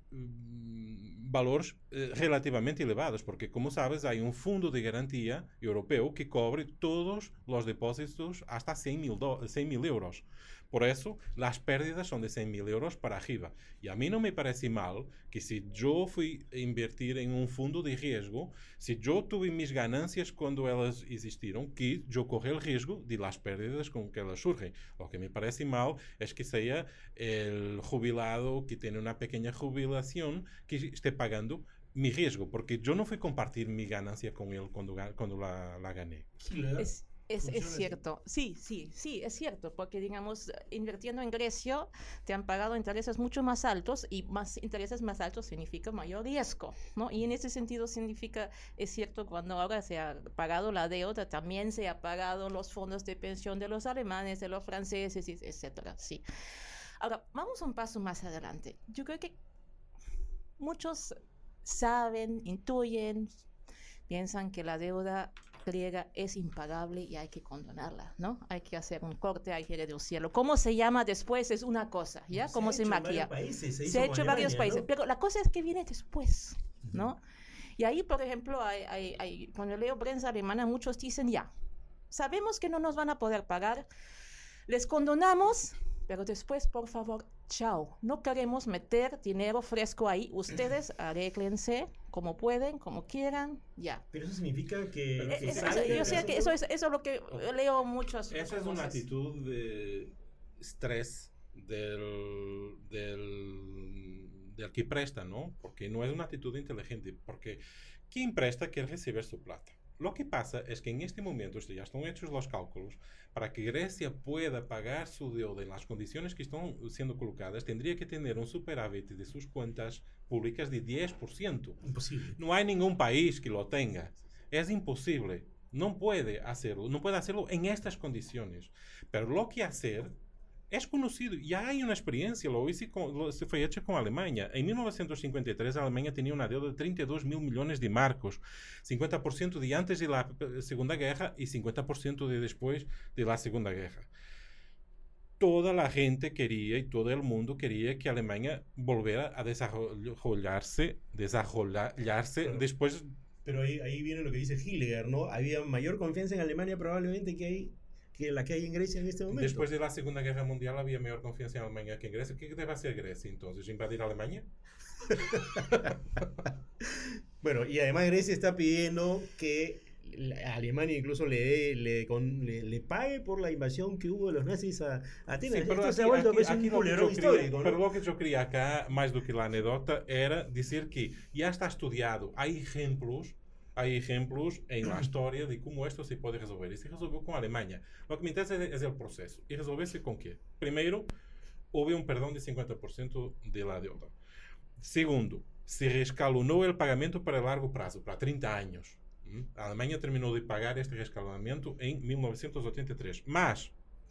valores eh, relativamente elevados, porque como sabes hay un fondo de garantía europeo que cobre todos los depósitos hasta cien mil euros. Por eso las pérdidas son de cien mil euros para arriba. Y a mí no me parece mal que si yo fui a invertir en un fondo de riesgo, si yo tuve mis ganancias cuando ellas existieron, que yo corro el riesgo de las pérdidas con que elas surgen. Lo que me parece mal es que sea el jubilado que tiene una pequeña jubilación que esté pagando mi riesgo, porque yo no fui a compartir mi ganancia con él cuando, cuando la, la gané. Es, es, es cierto, sí, sí, sí, es cierto, porque digamos, invirtiendo en Grecia te han pagado intereses mucho más altos y más intereses más altos significa mayor riesgo, ¿no? Y en ese sentido significa, es cierto, cuando ahora se ha pagado la deuda, también se ha pagado los fondos de pensión de los alemanes, de los franceses, etcétera, sí. Ahora, vamos un paso más adelante. Yo creo que muchos saben, intuyen, piensan que la deuda griega es impagable y hay que condonarla, ¿no? Hay que hacer un corte, hay que reducirlo. ¿Cómo se llama después? Es una cosa, ¿ya? ¿Cómo se, se maquilla? Países, se, se ha hecho en varios Alemania, países, ¿no? pero la cosa es que viene después, ¿no? Uh-huh. Y ahí, por ejemplo, hay, hay, hay, cuando leo prensa alemana, muchos dicen, ya, sabemos que no nos van a poder pagar, les condonamos, pero después, por favor, chao. No queremos meter dinero fresco ahí. Ustedes arréglense como pueden, como quieran, ya. Pero eso significa que... Eh, que eso, sale yo sé que eso es, eso es lo que leo muchos. Esa es una actitud de estrés del, del, del que presta, ¿no? Porque no es una actitud inteligente, porque quien presta quiere recibir su plata. Lo que pasa es que en este momento ya están hechos los cálculos para que Grecia pueda pagar su deuda en las condiciones que están siendo colocadas, tendría que tener un superávit de sus cuentas públicas de diez por ciento. Imposible. No hay ningún país que lo tenga. Es imposible. No puede hacerlo. No puede hacerlo en estas condiciones. Pero lo que hacer es conocido. Ya hay una experiencia. Lo hice con, lo, se fue hecho con Alemania. En mil novecientos cincuenta y tres, Alemania tenía una deuda de treinta y dos mil millones de marcos. cincuenta por ciento de antes de la Segunda Guerra y cincuenta por ciento de después de la Segunda Guerra. Toda la gente quería y todo el mundo quería que Alemania volviera a desarrollarse, desarrollarse Claro. después. Pero ahí, ahí viene lo que dice Hildegard, ¿no? Había mayor confianza en Alemania probablemente que, hay, que la que hay en Grecia en este momento. Después de la Segunda Guerra Mundial había mayor confianza en Alemania que en Grecia. ¿Qué debe hacer Grecia entonces? ¿Invadir Alemania? Bueno, y además Grecia está pidiendo que la- Alemania incluso le, dé- le, con- le, le pague por la invasión que hubo de los nazis a Atenas. Sí, pero Esto se ha aquí- vuelto aquí- pues, aquí un lo que culebrón yo quería- histórico, ¿no? Pero lo que yo quería acá, más do que la anécdota, era decir que ya está estudiado. Hay ejemplos, hay ejemplos en la historia de cómo esto se puede resolver. Y se resolvió con Alemania. Lo que me interesa es el proceso. ¿Y resolverse con qué? Primero, hubo un perdón de cincuenta por ciento de la deuda. Segundo, se rescalonó el pagamento para largo plazo, para treinta años. ¿Mm? Alemania terminó de pagar este rescalonamiento en mil novecientos ochenta y tres. Más,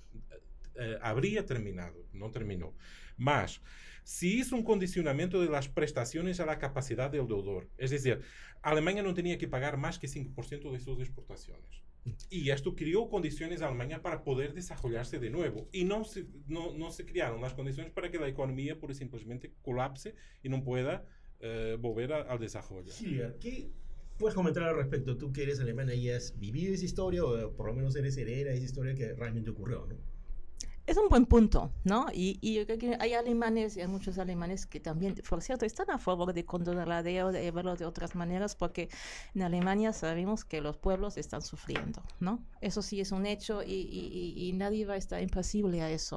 eh, habría terminado, no terminó. Más, se hizo un condicionamiento de las prestaciones a la capacidad del deudor. Es decir, Alemania no tenía que pagar más que cinco por ciento de sus exportaciones. Y esto creó condiciones a Alemania para poder desarrollarse de nuevo. Y no se, no, no se crearon las condiciones para que la economía pura y simplemente colapse y no pueda eh, volver a- al desarrollo. Hildegard, ¿qué puedes comentar al respecto? Tú que eres alemana y has vivido esa historia, o por lo menos eres heredera de esa historia que realmente ocurrió, ¿no? Es un buen punto, ¿no? Y, y yo creo que hay alemanes, y hay muchos alemanes que también, por cierto, están a favor de condonar la deuda y verlo de otras maneras, porque en Alemania sabemos que los pueblos están sufriendo, ¿no? Eso sí es un hecho y, y, y, y nadie va a estar impasible a eso.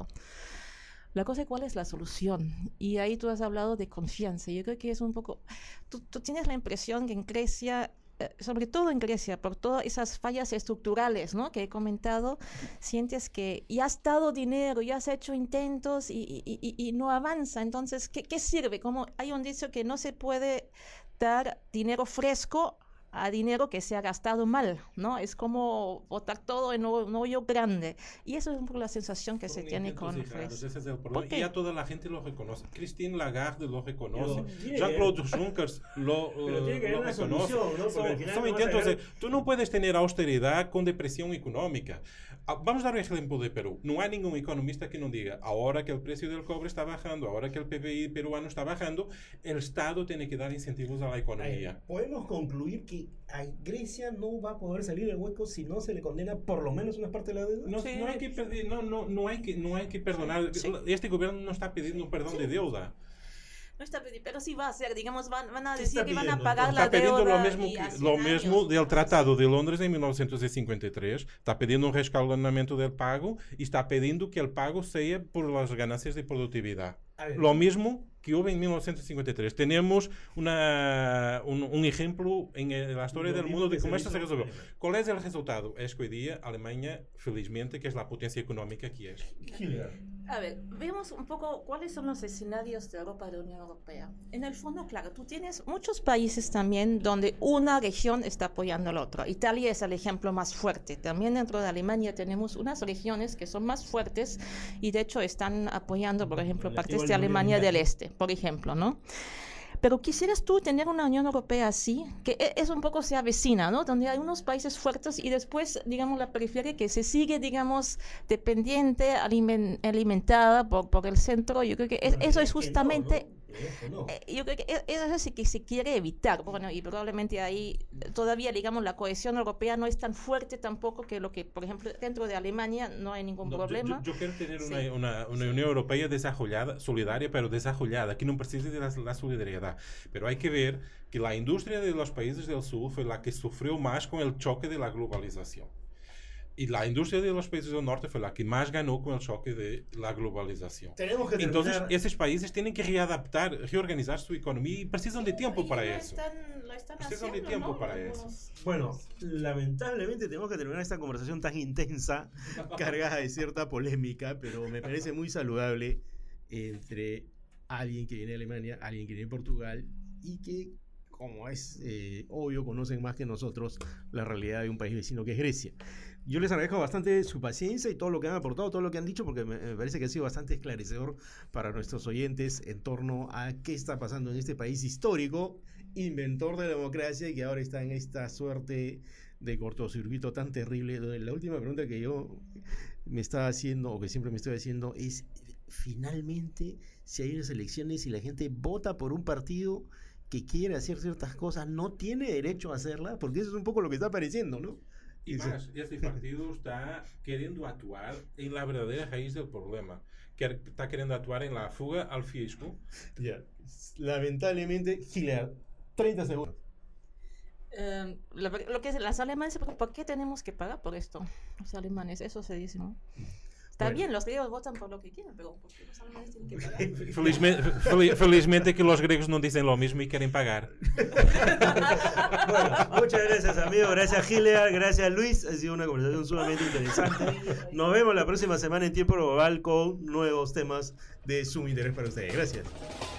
La cosa es cuál es la solución. Y ahí tú has hablado de confianza. Yo creo que es un poco... Tú, tú tienes la impresión que en Grecia, eh, sobre todo en Grecia, por todas esas fallas estructurales, ¿no?, que he comentado, sientes que ya has dado dinero, ya has hecho intentos y, y, y, y no avanza. Entonces, ¿qué, qué sirve? Como hay un dicho que no se puede dar dinero fresco a dinero que se ha gastado mal, ¿no? Es como botar todo en un hoyo grande. Y eso es un poco la sensación que se Fueron tiene intentos con errados, Grecia. ese es el ¿Por problema. qué? Y ya toda la gente lo reconoce. Christine Lagarde lo reconoce. Pero, Jean-Claude Juncker lo, Pero tiene que eh, haber lo una reconoce. solución, ¿no? Porque Son, al final son no vas a intentos de... llegar- Tú no puedes tener austeridad con depresión económica. Ah, Vamos a dar un ejemplo de Perú. No hay ningún economista que no diga, ahora que el precio del cobre está bajando, ahora que el P B I peruano está bajando, el Estado tiene que dar incentivos a la economía. Ay, podemos concluir que a Grecia no va a poder salir del hueco si no se le condena por lo menos una parte de la deuda. No, Sí. no hay que pedir, no, no, no hay que, no hay que perdonar. Sí. Este gobierno no está pidiendo un perdón de deuda. No está pidiendo, pero sí va a ser, digamos, van, van a ¿Qué decir está que van a pidiendo, pagar entonces? la Está pidiendo deuda. lo mismo, y que- hace lo años. mismo del Tratado de Londres de mil novecientos cincuenta y tres. Está pidiendo un rescalonamiento del pago y está pidiendo que el pago sea por las ganancias de productividad. A ver, Lo mismo que hubo en mil novecientos cincuenta y tres. Tenemos una, un, un ejemplo en el- la historia Lo del mismo mundo de que se cómo esto se hizo resolvió. en Alemania. ¿Cuál es el resultado? Es que hoy día Alemania, felizmente, que es la potencia económica que es. Hildegard, A ver, vemos un poco cuáles son los escenarios de Europa y de la Unión Europea. En el fondo, claro, tú tienes muchos países también donde una región está apoyando a la otra. Italia es el ejemplo más fuerte. También dentro de Alemania tenemos unas regiones que son más fuertes y de hecho están apoyando, por ejemplo, La partes antigua de Alemania Alemania del Militar. Este, por ejemplo, ¿no? Pero quisieras tú tener una Unión Europea así, que e- es un poco se avecina, ¿no? Donde hay unos países fuertes y después, digamos, la periferia que se sigue, digamos, dependiente, alimen- alimentada por, por el centro. Yo creo que es- bueno, eso en es esto justamente... no, ¿no? En esto no. Eh, Yo creo que e- eso es lo que se quiere evitar. Bueno, y probablemente ahí eh, todavía, digamos, la cohesión europea no es tan fuerte tampoco que lo que, por ejemplo, dentro de Alemania no hay ningún No, yo- problema. Yo, yo quiero tener Sí. una, una, una Unión Europea desarrollada, solidaria, pero desarrollada, que no precise de la, la solidaridad. Pero hay que ver que la industria de los países del sur fue la que sufrió más con el choque de la globalización. y la industria de los países del norte fue la que más ganó con el choque de la globalización. Tenemos que terminar. Entonces, esos países tienen que readaptar, reorganizar su economía y precisan de tiempo Y para lo eso. Están, lo están Precisan de haciendo, tiempo ¿no? para Algunos- Bueno, lamentablemente tenemos que terminar esta conversación tan intensa, cargada de cierta polémica, pero me parece muy saludable entre alguien que viene de Alemania, alguien que viene de Portugal y que, como es eh, obvio, conocen más que nosotros la realidad de un país vecino que es Grecia. Yo les agradezco bastante su paciencia y todo lo que han aportado, todo lo que han dicho, porque me, me parece que ha sido bastante esclarecedor para nuestros oyentes en torno a qué está pasando en este país histórico, inventor de la democracia y que ahora está en esta suerte de cortocircuito tan terrible. La última pregunta que yo me estaba haciendo, o que siempre me estoy haciendo, es finalmente si hay unas elecciones y la gente vota por un partido que quiere hacer ciertas cosas, no tiene derecho a hacerlas, porque eso es un poco lo que está apareciendo, ¿no? Y más, este partido está queriendo actuar en la verdadera raíz del problema, que está queriendo actuar en la fuga al fisco. Ya, lamentablemente, Hitler, treinta segundos. Eh, lo, lo que es, las alemanes, ¿por qué tenemos que pagar por esto? Los alemanes, eso se dice, ¿no? Está Bueno. bien, los griegos votan por lo que quieran, pero ¿por qué los alemanes tienen que pagar? Felizmente, fel- felizmente que los griegos no dicen lo mismo y quieren pagar. Bueno, muchas gracias, amigo. Gracias, Gilead. Gracias, Luis. Ha sido una conversación sumamente interesante. Nos vemos la próxima semana en Tiempo Global con nuevos temas de sumo interés para ustedes. Gracias.